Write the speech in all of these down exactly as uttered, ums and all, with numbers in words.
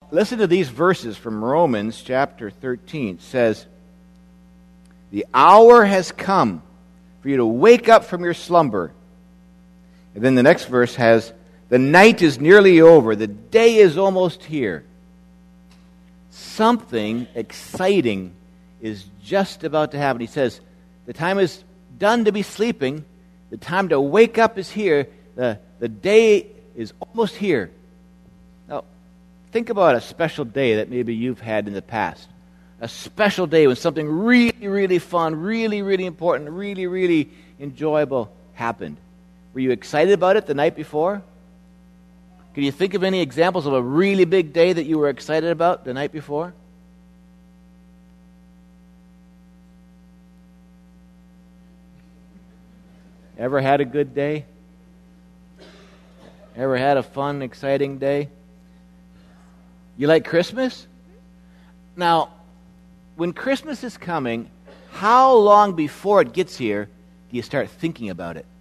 listen to these verses from Romans chapter thirteen. It says, "The hour has come for you to wake up from your slumber." And then the next verse has, "The night is nearly over. The day is almost here." Something exciting is just about to happen. He says, the time is done to be sleeping. The time to wake up is here. The, the day is almost here. Now, think about a special day that maybe you've had in the past. A special day when something really, really fun, really, really important, really, really enjoyable happened. Were you excited about it the night before? Can you think of any examples of a really big day that you were excited about the night before? Ever had a good day? Ever had a fun, exciting day? You like Christmas? Now, when Christmas is coming, how long before it gets here do you start thinking about it?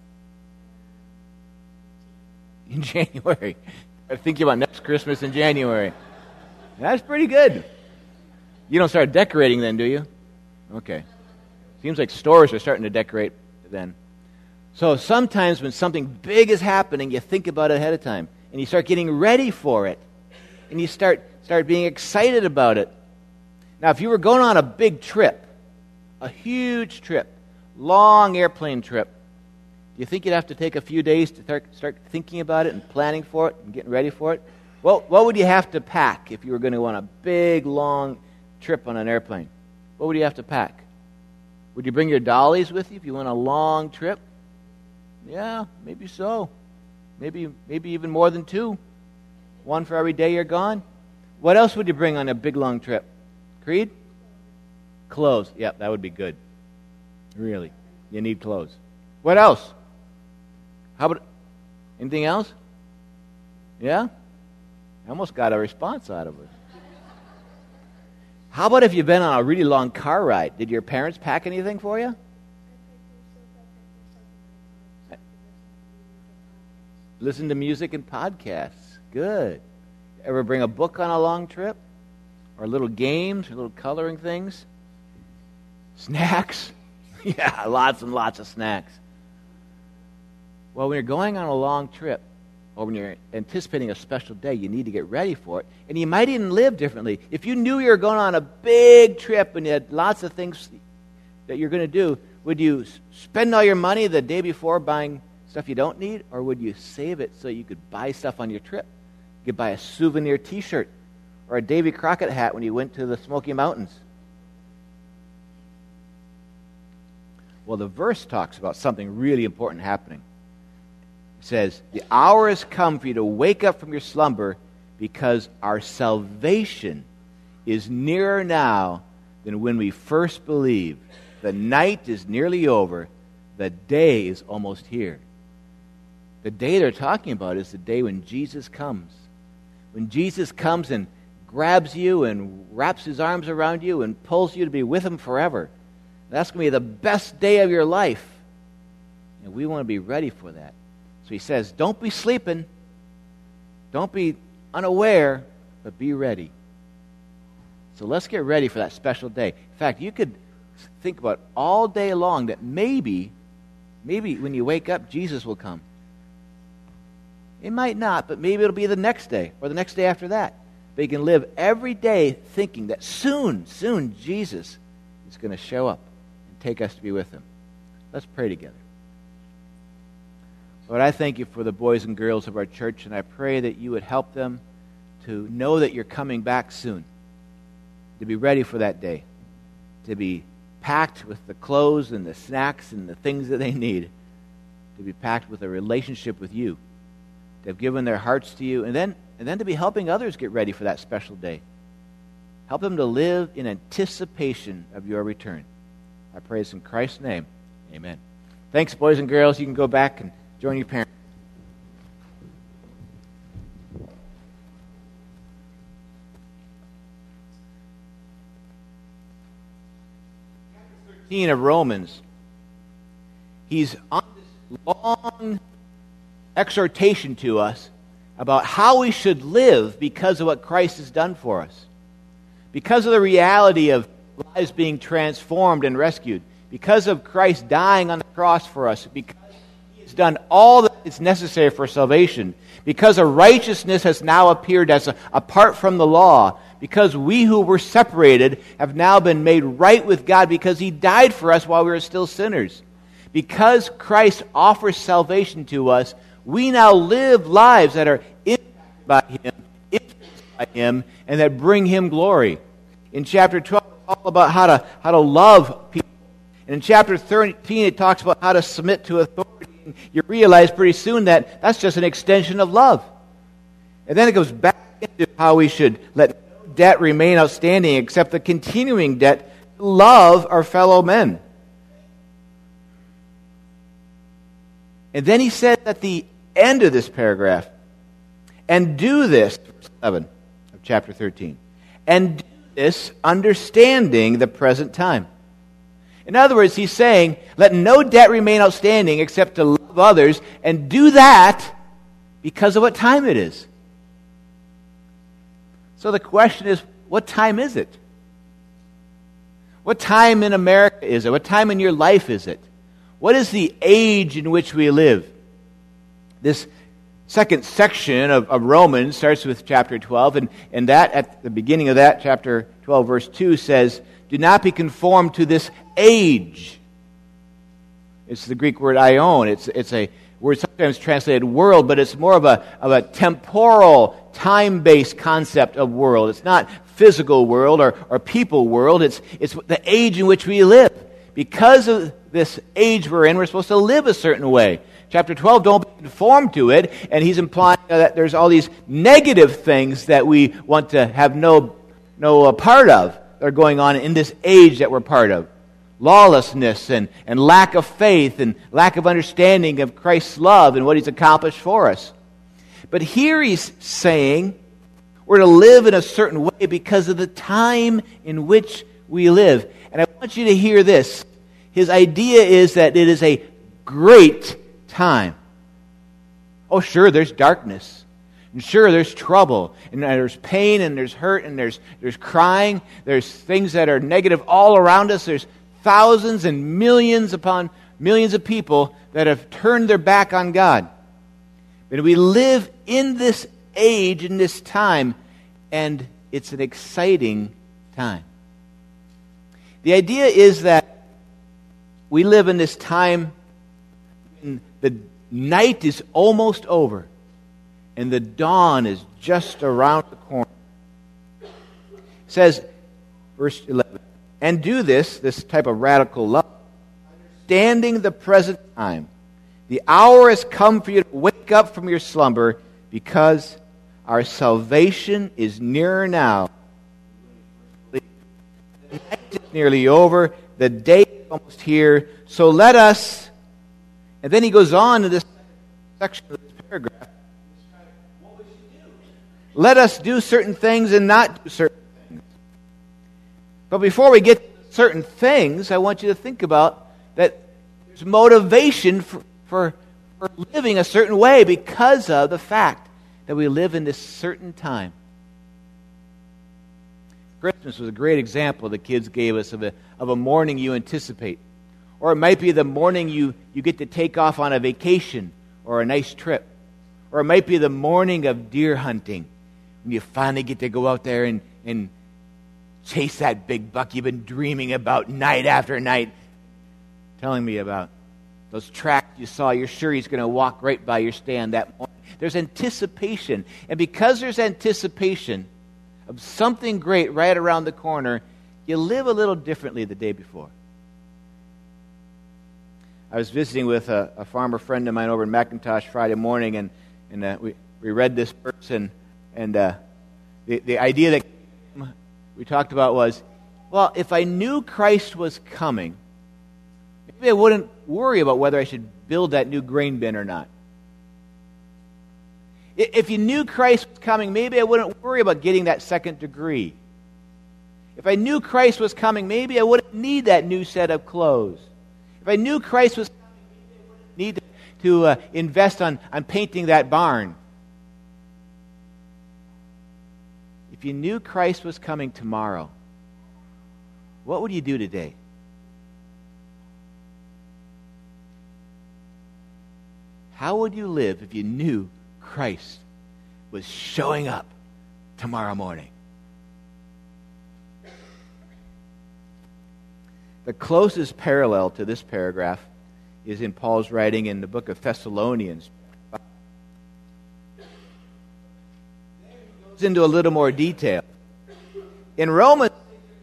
In January. I'm thinking about next Christmas in January. That's pretty good. You don't start decorating then, do you? Okay. Seems like stores are starting to decorate then. So sometimes when something big is happening, you think about it ahead of time. And you start getting ready for it. And you start, start being excited about it. Now, if you were going on a big trip, a huge trip, long airplane trip, do you think you'd have to take a few days to start, start thinking about it and planning for it and getting ready for it? Well, what would you have to pack if you were going to go on a big, long trip on an airplane? What would you have to pack? Would you bring your dollies with you if you went on a long trip? Yeah, maybe so. Maybe, maybe even more than two. One for every day you're gone. What else would you bring on a big, long trip? Creed? Clothes. Yep, that would be good. Really. You need clothes. What else? How about anything else? Yeah? I almost got a response out of it. How about if you've been on a really long car ride? Did your parents pack anything for you? Listen to music and podcasts. Good. Ever bring a book on a long trip? Or little games, or little coloring things? Snacks? Yeah, lots and lots of snacks. Well, when you're going on a long trip, or when you're anticipating a special day, you need to get ready for it. And you might even live differently. If you knew you were going on a big trip and you had lots of things that you're going to do, would you spend all your money the day before buying stuff you don't need? Or would you save it so you could buy stuff on your trip? You could buy a souvenir t-shirt or a Davy Crockett hat when you went to the Smoky Mountains. Well, the verse talks about something really important happening. It says, "The hour has come for you to wake up from your slumber because our salvation is nearer now than when we first believed. The night is nearly over. The day is almost here." The day they're talking about is the day when Jesus comes. When Jesus comes and grabs you and wraps his arms around you and pulls you to be with him forever. That's going to be the best day of your life. And we want to be ready for that. So he says, don't be sleeping. Don't be unaware, but be ready. So let's get ready for that special day. In fact, you could think about all day long that maybe, maybe when you wake up, Jesus will come. It might not, but maybe it'll be the next day or the next day after that. But you can live every day thinking that soon, soon Jesus is going to show up and take us to be with him. Let's pray together. Lord, I thank you for the boys and girls of our church, and I pray that you would help them to know that you're coming back soon, to be ready for that day, to be packed with the clothes and the snacks and the things that they need, to be packed with a relationship with you, to have given their hearts to you, and then, and then to be helping others get ready for that special day. Help them to live in anticipation of your return. I pray this in Christ's name. Amen. Thanks, boys and girls. You can go back and join your parents. Chapter thirteen of Romans. He's on this long exhortation to us about how we should live because of what Christ has done for us. Because of the reality of lives being transformed and rescued. Because of Christ dying on the cross for us. Because He has done all that is necessary for salvation. Because a righteousness has now appeared as a, apart from the law. Because we who were separated have now been made right with God because He died for us while we were still sinners. Because Christ offers salvation to us, we now live lives that are influenced by Him, influenced by Him, and that bring Him glory. In chapter twelve, it's all about how to, how to love people. And in chapter thirteen, it talks about how to submit to authority. And you realize pretty soon that that's just an extension of love. And then it goes back into how we should let no debt remain outstanding except the continuing debt to love our fellow men. And then he said at the end of this paragraph, and do this, verse eleven of chapter thirteen, and do this understanding the present time. In other words, he's saying, let no debt remain outstanding except to love others, and do that because of what time it is. So the question is, what time is it? What time in America is it? What time in your life is it? What is the age in which we live? This second section of, of Romans starts with chapter twelve, and, and that, at the beginning of that, chapter twelve, verse two, says, do not be conformed to this age. It's the Greek word aion. It's, it's a word sometimes translated world, but it's more of a, of a temporal, time-based concept of world. It's not physical world or, or people world. It's, it's the age in which we live. Because of this age we're in, we're supposed to live a certain way. Chapter twelve, don't be conformed to it, and he's implying that there's all these negative things that we want to have no, no uh, part of that are going on in this age that we're part of. Lawlessness and, and lack of faith and lack of understanding of Christ's love and what He's accomplished for us. But here he's saying we're to live in a certain way because of the time in which we live. And I want you to hear this. His idea is that it is a great time. Oh, sure, there's darkness. And sure, there's trouble. And there's pain, and there's hurt, and there's, there's crying. There's things that are negative all around us. There's thousands and millions upon millions of people that have turned their back on God. But we live in this age, in this time, and it's an exciting time. The idea is that we live in this time when the night is almost over and the dawn is just around the corner. It says, verse eleven, and do this, this type of radical love, understanding the present time. The hour has come for you to wake up from your slumber because our salvation is nearer now. The night is nearly over. The day is almost here. So let us, and then he goes on in this section of this paragraph, what we should do. Let us do certain things and not do certain things. But before we get to certain things, I want you to think about that there's motivation for, for, for living a certain way because of the fact that we live in this certain time. Christmas was a great example the kids gave us of a, of a morning you anticipate. Or it might be the morning you, you get to take off on a vacation or a nice trip. Or it might be the morning of deer hunting when you finally get to go out there and, and chase that big buck you've been dreaming about night after night, telling me about. Those tracks you saw, you're sure he's going to walk right by your stand that morning. There's anticipation. And because there's anticipation of something great right around the corner, you live a little differently the day before. I was visiting with a, a farmer friend of mine over in McIntosh Friday morning, and, and uh, we, we read this verse, and, and uh, the, the idea that we talked about was, well, if I knew Christ was coming, maybe I wouldn't worry about whether I should build that new grain bin or not. If you knew Christ was coming, maybe I wouldn't worry about getting that second degree. If I knew Christ was coming, maybe I wouldn't need that new set of clothes. If I knew Christ was coming, maybe I wouldn't need to, to uh, invest on, on painting that barn. if you knew Christ was coming tomorrow, what would you do today? How would you live if you knew Christ was showing up tomorrow morning? The closest parallel to this paragraph is in Paul's writing in the book of Thessalonians. There he goes into a little more detail. In Romans,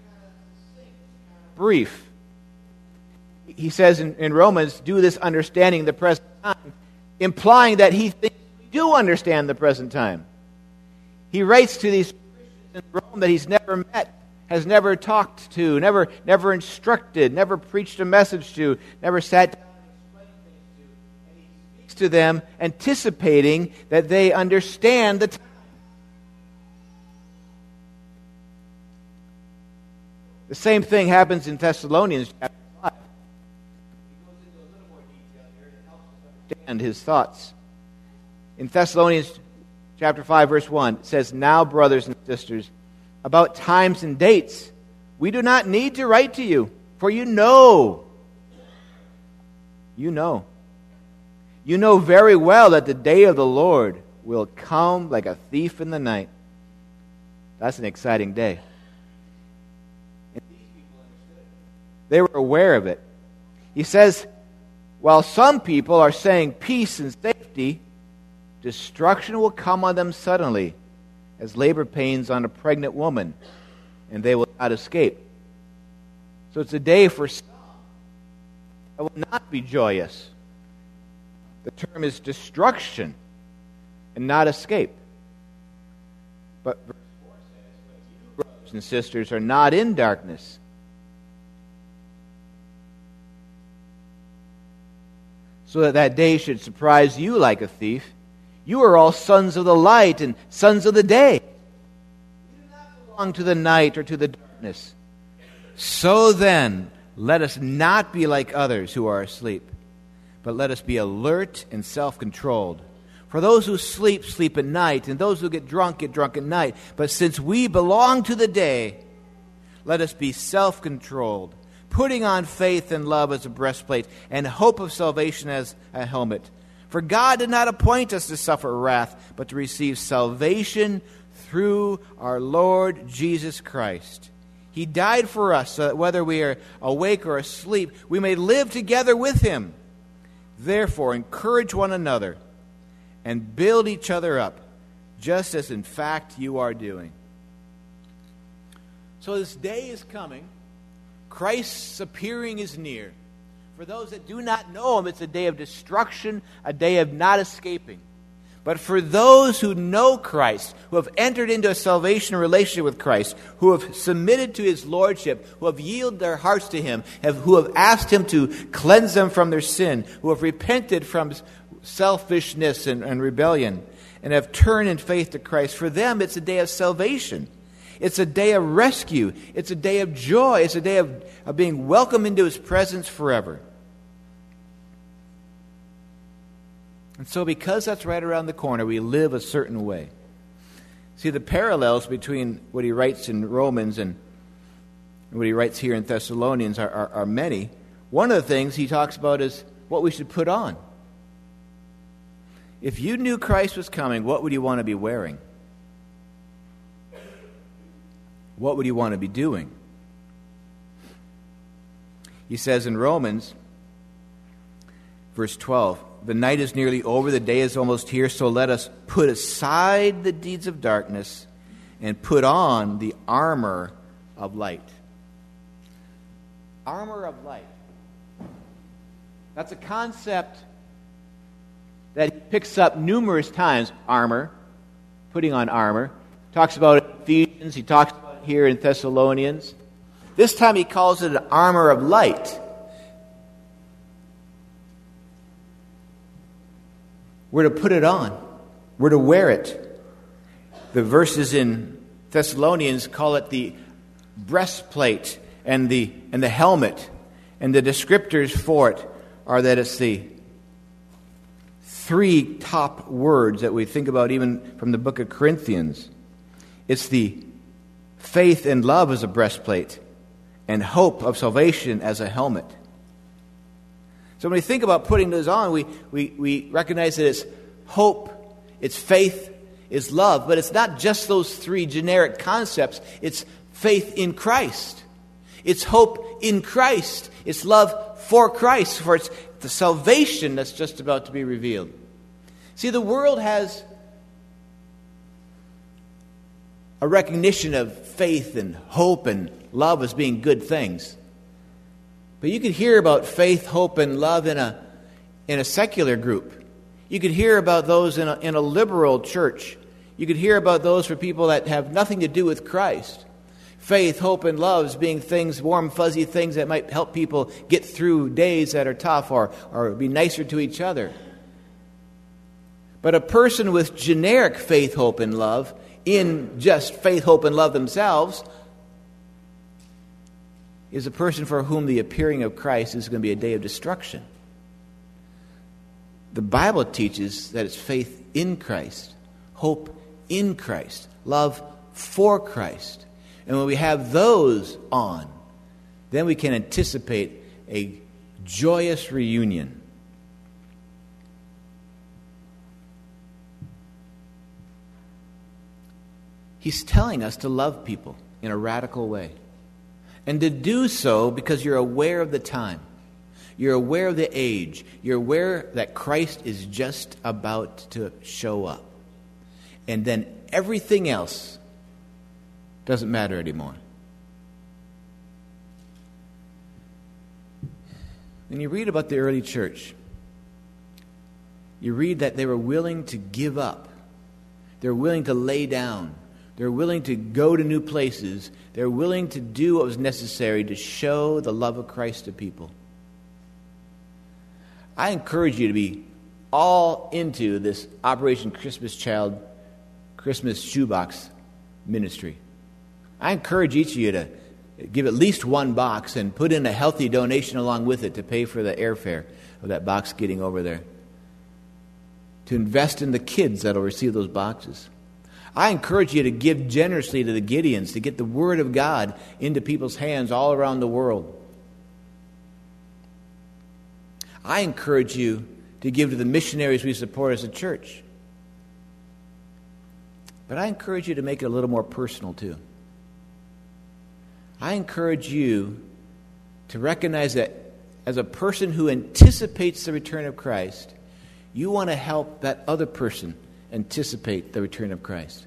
brief. He says in, in Romans, do this understanding the present time, implying that he thinks we do understand the present time. He writes to these Christians in Rome that he's never met, has never talked to, never, never instructed, never preached a message to, never sat down and explained things to. And he speaks to them anticipating that they understand the time. The same thing happens in Thessalonians chapter five. He goes into a little more detail here to help us understand his thoughts. In Thessalonians chapter five, verse one, it says, now, brothers and sisters, about times and dates, we do not need to write to you, for you know. You know. You know very well that the day of the Lord will come like a thief in the night. That's an exciting day. They were aware of it. He says, while some people are saying peace and safety, destruction will come on them suddenly, as labor pains on a pregnant woman, and they will not escape. So it's a day for some that will not be joyous. The term is destruction and not escape. But verse four says, but you, brothers and sisters, are not in darkness, so that that day should surprise you like a thief. You are all sons of the light and sons of the day. You do not belong to the night or to the darkness. So then, let us not be like others who are asleep, but let us be alert and self-controlled. For those who sleep, sleep at night, and those who get drunk, get drunk at night. But since we belong to the day, let us be self-controlled, putting on faith and love as a breastplate, and hope of salvation as a helmet. For God did not appoint us to suffer wrath, but to receive salvation through our Lord Jesus Christ. He died for us, so that whether we are awake or asleep, we may live together with Him. Therefore, encourage one another and build each other up, just as in fact you are doing. So this day is coming. Christ's appearing is near. For those that do not know Him, it's a day of destruction, a day of not escaping. But for those who know Christ, who have entered into a salvation relationship with Christ, who have submitted to His Lordship, who have yielded their hearts to Him, have, who have asked Him to cleanse them from their sin, who have repented from selfishness and, and rebellion, and have turned in faith to Christ, for them it's a day of salvation. It's a day of rescue. It's a day of joy. It's a day of, of being welcomed into His presence forever. And so because that's right around the corner, we live a certain way. See, the parallels between what he writes in Romans and what he writes here in Thessalonians are, are, are many. One of the things he talks about is what we should put on. If you knew Christ was coming, what would you want to be wearing? What would you want to be doing? He says in Romans, verse twelve, the night is nearly over, the day is almost here, so let us put aside the deeds of darkness and put on the armor of light. Armor of light. That's a concept that he picks up numerous times. Armor, putting on armor. Talks about it in Ephesians, he talks about it here in Thessalonians. This time he calls it an armor of light. We're to put it on. We're to wear it. The verses in Thessalonians call it the breastplate and the and the helmet. And the descriptors for it are that it's the three top words that we think about even from the book of Corinthians. It's the faith and love as a breastplate, and hope of salvation as a helmet. So when we think about putting those on, we, we, we recognize that it's hope, it's faith, it's love. But it's not just those three generic concepts. It's faith in Christ. It's hope in Christ. It's love for Christ, for it's the salvation that's just about to be revealed. See, the world has a recognition of faith and hope and love as being good things. But you could hear about faith, hope, and love in a in a secular group. You could hear about those in a, in a liberal church. You could hear about those for people that have nothing to do with Christ. Faith, hope, and love as being things, warm, fuzzy things that might help people get through days that are tough or, or be nicer to each other. But a person with generic faith, hope, and love, in just faith, hope, and love themselves, is a person for whom the appearing of Christ is going to be a day of destruction. The Bible teaches that it's faith in Christ, hope in Christ, love for Christ. And when we have those on, then we can anticipate a joyous reunion. He's telling us to love people in a radical way. And to do so because you're aware of the time. You're aware of the age. You're aware that Christ is just about to show up. And then everything else doesn't matter anymore. When you read about the early church, you read that they were willing to give up. They're willing to lay down. They're willing to go to new places. They're willing to do what was necessary to show the love of Christ to people. I encourage you to be all into this Operation Christmas Child Christmas shoebox ministry. I encourage each of you to give at least one box and put in a healthy donation along with it to pay for the airfare of that box getting over there. To invest in the kids that will receive those boxes. I encourage you to give generously to the Gideons, to get the Word of God into people's hands all around the world. I encourage you to give to the missionaries we support as a church. But I encourage you to make it a little more personal too. I encourage you to recognize that as a person who anticipates the return of Christ, you want to help that other person anticipate the return of Christ.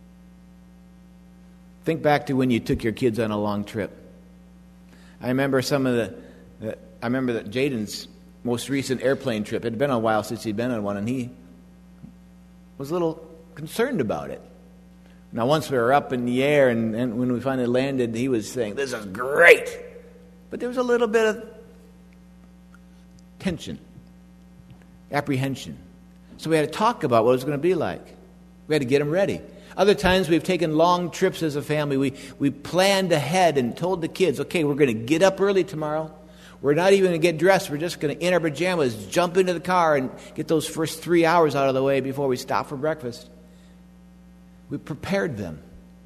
Think back to when you took your kids on a long trip. I remember some of the, the I remember that Jaden's most recent airplane trip. It had been a while since he'd been on one, and he was a little concerned about it. Now, once we were up in the air, and, and when we finally landed, he was saying, "This is great," but there was a little bit of tension, apprehension. So we had to talk about what it was going to be like. We had to get him ready. Other times we've taken long trips as a family. We we planned ahead and told the kids, okay, we're going to get up early tomorrow. We're not even going to get dressed. We're just going to, in our pajamas, jump into the car and get those first three hours out of the way before we stop for breakfast. We prepared them.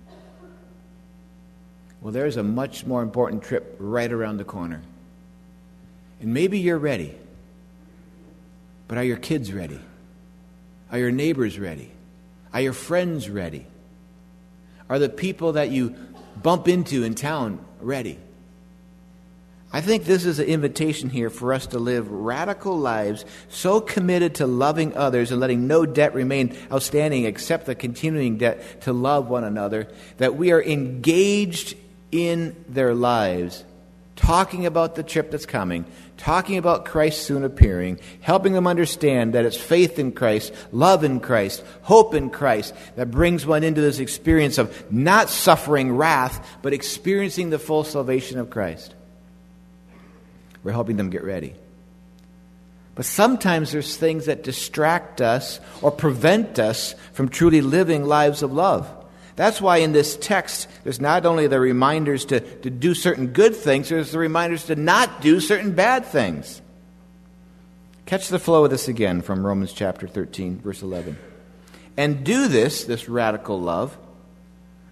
Well, there's a much more important trip right around the corner. And maybe you're ready. But are your kids ready? Are your neighbors ready? Are your friends ready? Are the people that you bump into in town ready? I think this is an invitation here for us to live radical lives so committed to loving others and letting no debt remain outstanding except the continuing debt to love one another, that we are engaged in their lives, talking about the trip that's coming, talking about Christ soon appearing, helping them understand that it's faith in Christ, love in Christ, hope in Christ that brings one into this experience of not suffering wrath, but experiencing the full salvation of Christ. We're helping them get ready. But sometimes there's things that distract us or prevent us from truly living lives of love. That's why in this text, there's not only the reminders to, to do certain good things, there's the reminders to not do certain bad things. Catch the flow of this again from Romans chapter thirteen, verse eleven. And do this, this radical love,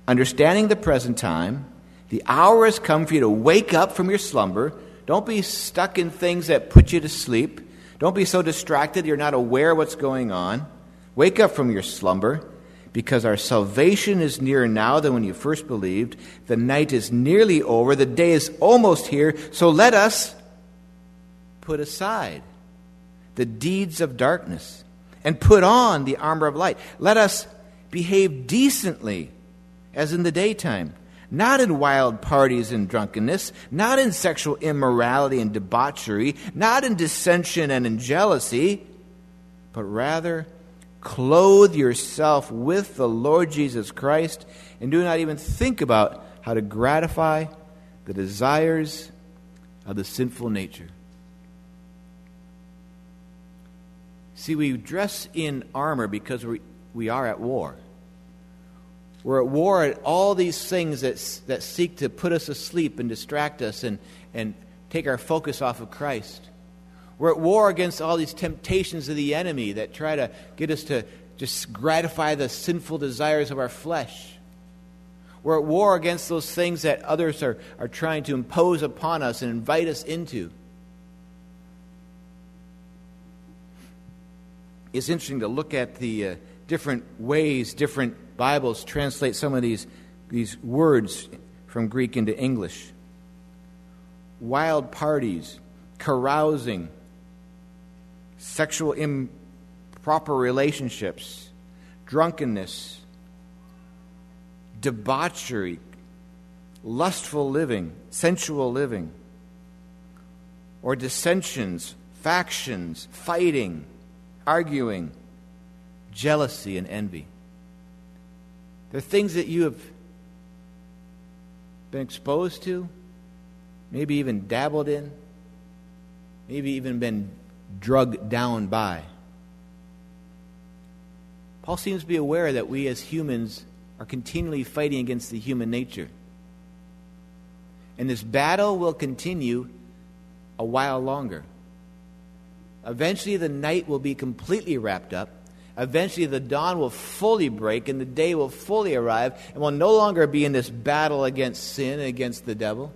understanding the present time, the hour has come for you to wake up from your slumber. Don't be stuck in things that put you to sleep. Don't be so distracted you're not aware of what's going on. Wake up from your slumber, because our salvation is nearer now than when you first believed. The night is nearly over. The day is almost here. So let us put aside the deeds of darkness and put on the armor of light. Let us behave decently as in the daytime, not in wild parties and drunkenness, not in sexual immorality and debauchery, not in dissension and in jealousy, but rather clothe yourself with the Lord Jesus Christ, and do not even think about how to gratify the desires of the sinful nature. See, we dress in armor because we, we are at war. We're at war at all these things that, that seek to put us asleep and distract us and, and take our focus off of Christ. We're at war against all these temptations of the enemy that try to get us to just gratify the sinful desires of our flesh. We're at war against those things that others are, are trying to impose upon us and invite us into. It's interesting to look at the uh, different ways different Bibles translate some of these, these words from Greek into English. Wild parties, carousing, sexual improper relationships, drunkenness, debauchery, lustful living, sensual living, or dissensions, factions, fighting, arguing, jealousy, and envy. They're things that you have been exposed to, maybe even dabbled in, maybe even been drugged down by. Paul seems to be aware that we as humans are continually fighting against the human nature. And this battle will continue a while longer. Eventually the night will be completely wrapped up. Eventually the dawn will fully break and the day will fully arrive, and we'll no longer be in this battle against sin and against the devil.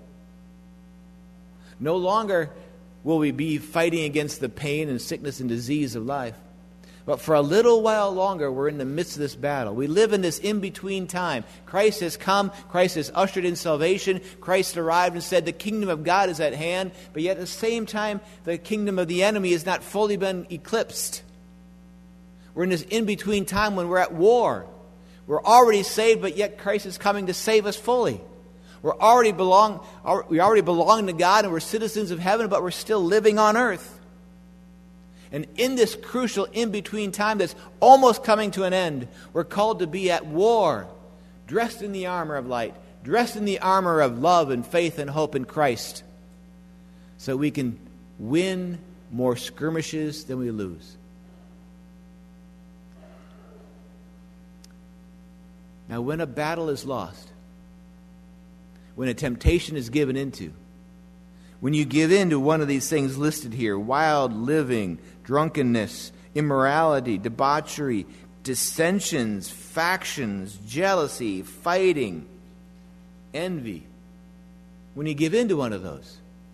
No longer will we be fighting against the pain and sickness and disease of life. But for a little while longer, we're in the midst of this battle. We live in this in-between time. Christ has come. Christ has ushered in salvation. Christ arrived and said the kingdom of God is at hand. But yet at the same time, the kingdom of the enemy has not fully been eclipsed. We're in this in-between time when we're at war. We're already saved, but yet Christ is coming to save us fully. We're already belong, we already belong to God, and we're citizens of heaven, but we're still living on earth. And in this crucial in-between time that's almost coming to an end, we're called to be at war, dressed in the armor of light, dressed in the armor of love and faith and hope in Christ, so we can win more skirmishes than we lose. Now, when a battle is lost, when a temptation is given into, when you give in to one of these things listed here, wild living, drunkenness, immorality, debauchery, dissensions, factions, jealousy, fighting, envy, when you give in to one of those,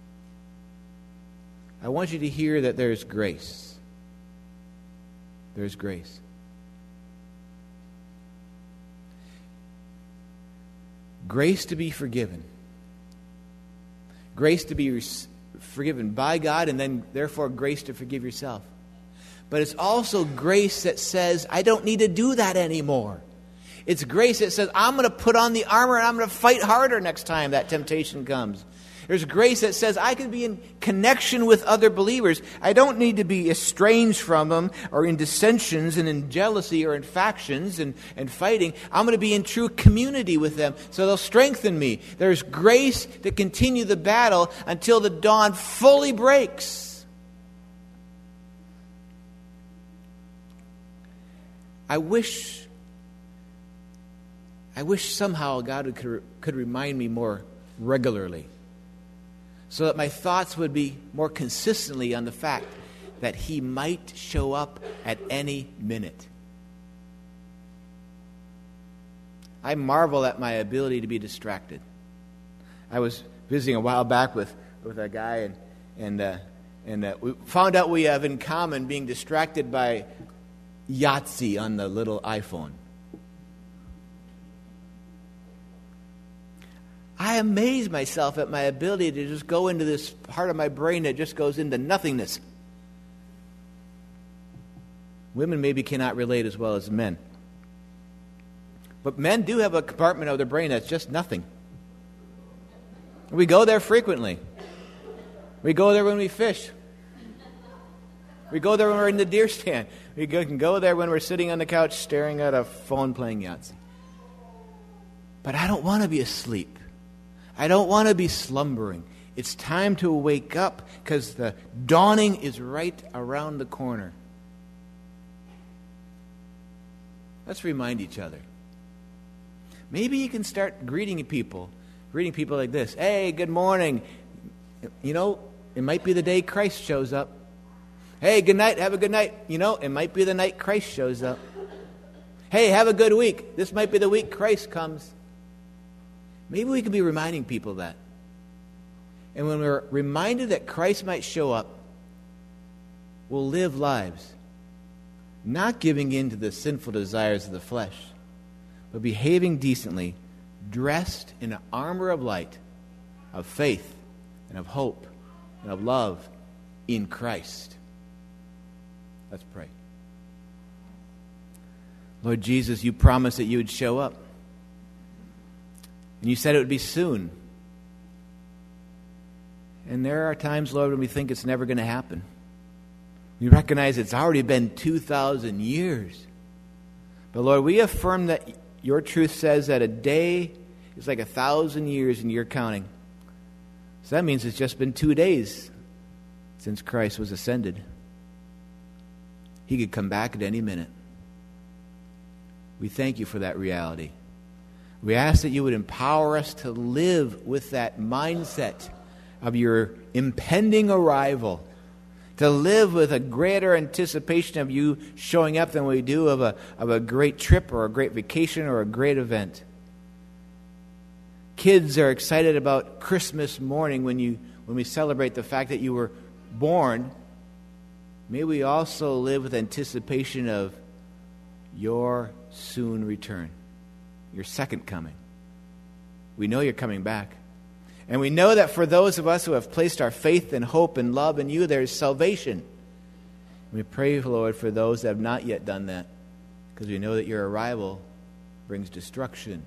I want you to hear that there's grace. There's grace. Grace to be forgiven. Grace to be res- forgiven by God, and then therefore grace to forgive yourself. But it's also grace that says, I don't need to do that anymore. It's grace that says, I'm going to put on the armor and I'm going to fight harder next time that temptation comes. There's grace that says I can be in connection with other believers. I don't need to be estranged from them or in dissensions and in jealousy or in factions and, and fighting. I'm going to be in true community with them, so they'll strengthen me. There's grace to continue the battle until the dawn fully breaks. I wish, I wish somehow God could, could remind me more regularly, so that my thoughts would be more consistently on the fact that He might show up at any minute. I marvel at my ability to be distracted. I was visiting a while back with, with a guy, and and uh, and uh, we found out we have in common being distracted by Yahtzee on the little iPhone. I amaze myself at my ability to just go into this part of my brain that just goes into nothingness. Women maybe cannot relate as well as men. But men do have a compartment of their brain that's just nothing. We go there frequently. We go there when we fish. We go there when we're in the deer stand. We go, can go there when we're sitting on the couch staring at a phone playing Yahtzee. But I don't want to be asleep. I don't want to be slumbering. It's time to wake up because the dawning is right around the corner. Let's remind each other. Maybe you can start greeting people. Greeting people like this. Hey, good morning. You know, it might be the day Christ shows up. Hey, good night. Have a good night. You know, it might be the night Christ shows up. Hey, have a good week. This might be the week Christ comes. Maybe we could be reminding people that. And when we're reminded that Christ might show up, we'll live lives not giving in to the sinful desires of the flesh, but behaving decently, dressed in an armor of light, of faith, and of hope, and of love in Christ. Let's pray. Lord Jesus, you promised that you would show up. And you said it would be soon. And there are times, Lord, when we think it's never going to happen. We recognize it's already been two thousand years. But Lord, we affirm that your truth says that a day is like a thousand years in your counting. So that means it's just been two days since Christ was ascended. He could come back at any minute. We thank you for that reality. We ask that you would empower us to live with that mindset of your impending arrival, to live with a greater anticipation of you showing up than we do of a, of a great trip or a great vacation or a great event. Kids are excited about Christmas morning when you when we celebrate the fact that you were born. May we also live with anticipation of your soon return, your second coming. We know you're coming back. And we know that for those of us who have placed our faith and hope and love in you, there is salvation. We pray, Lord, for those that have not yet done that, because we know that your arrival brings destruction.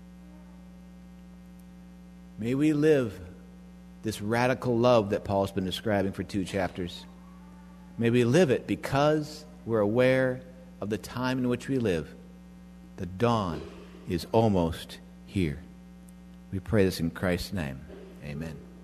May we live this radical love that Paul's been describing for two chapters. May we live it because we're aware of the time in which we live. The dawn is almost here. We pray this in Christ's name. Amen.